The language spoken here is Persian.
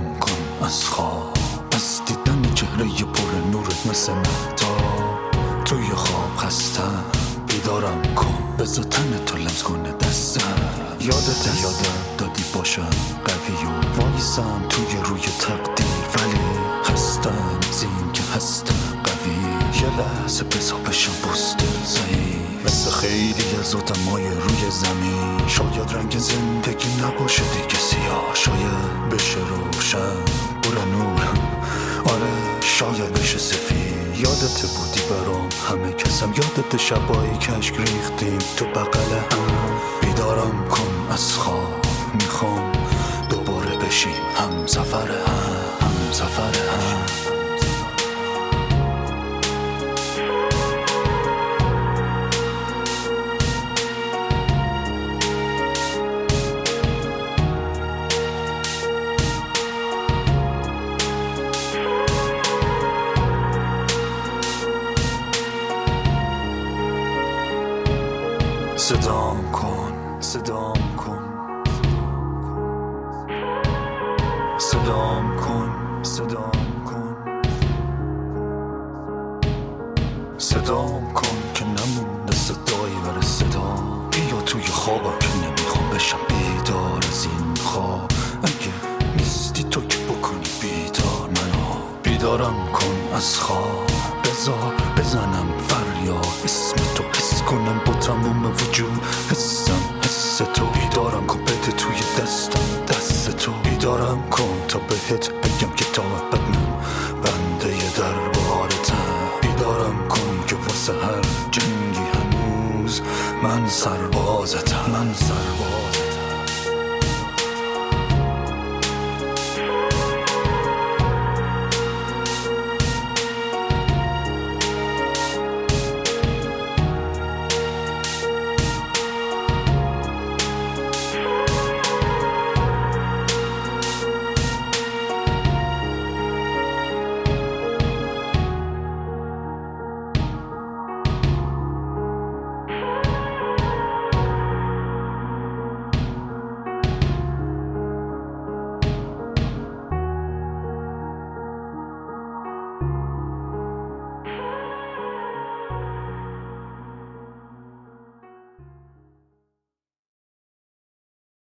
بیدارم کن از خواب، از دیدن چهره پر نورت مثل مهتاب. توی خواب خستم بیدارم کن، بذار تن تو لمس کنه دستم. یادم دادی باشم قوی و وایسم توی روی تقدیر، ولی خستم از این که هستم قوی. یه لحظه بذار بشم بسته ضعیف، مثل خیلی از آدمای روی زمین. شاید رنگ زندگی نباشه دیگه سیاه، شاید بشه روشن بره نور، آره شاید بشه سفید. یادت بودی برام همه کسم، یادت شبایی که اشک ریختیم تو بغل هم. بیدارم کن از خواب، میخوام دوباره بشیم هم سفر هم سفر هم. صدام کن، صدام کن، صدام کن، صدام کن، صدام کن که نمونده صدایی برای صدا. بیا توی خوابم که نمیخوام بشم بیدار از این خواب. اگه نیستی تو که بکنی بیدار منو. بیدارم کن از خواب، بذار بزنم فریاد اسم تو، حس کنم با تموم وجود حسم حس تو. بیدارم کن بده توی دستم دست تو. بیدارم کن تا بهت بگم که تا ابد من بنده دربارتم. بیدارم کن که واسه هر جنگی هنوز من سربازتم، من سرباز.